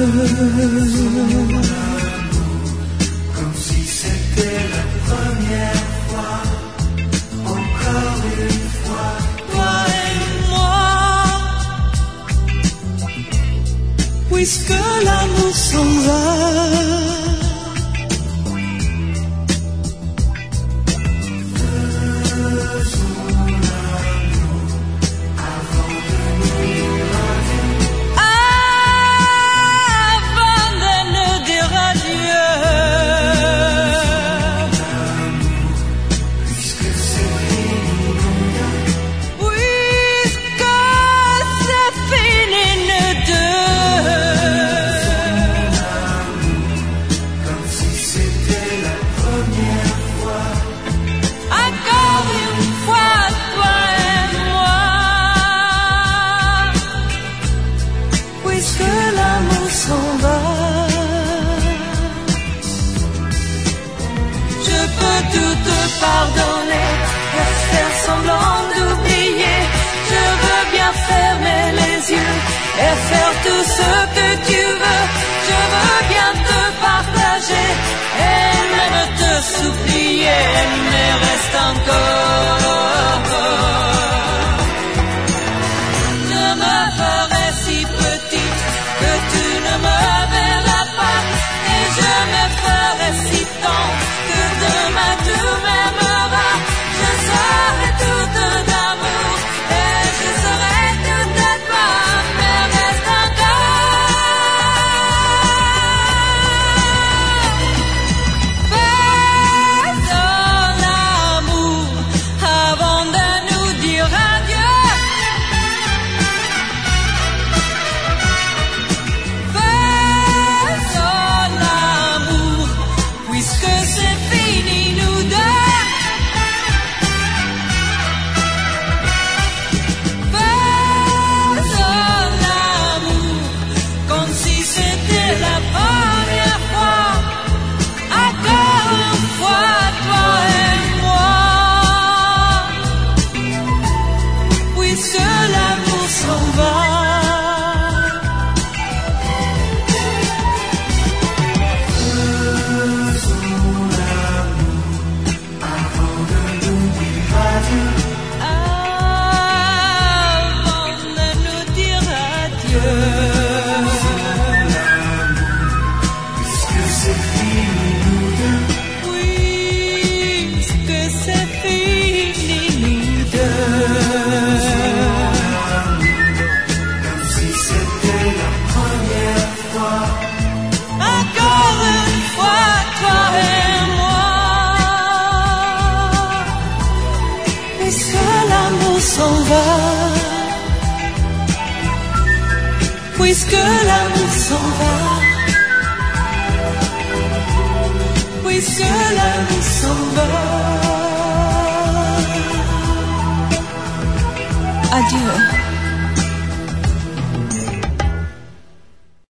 Comme si c'était la première fois, encore une fois, toi et moi. Puisque l'amour s'en va, pardonner et faire semblant d'oublier. Je veux bien fermer les yeux et faire tout ce que tu veux. Je veux bien te partager et même te supplier, mais reste encore. Je me ferai si petite que tu ne me verras pas, et je me ferai si tendre que demain tu m'aimeras. Je serai toute d'amour et je serai toute de toi, mais reste encore. Faisons l'amour avant de nous dire adieu. Faisons l'amour puisque c'est fini nous deux. Faisons l'amour comme si c'était la première fois. Encore une fois, toi et moi. Puisque l'amour s'en va. avant de nous dire adieu. Avant de nous dire adieu. Puisque c'est fini nous deux, Puisque c'est fini nous deux. comme si c'était la première fois. Encore une fois, toi et moi. puisque l'amour s'en va, puisque l'amour s'en va, puisque l'amour s'en va. Adieu.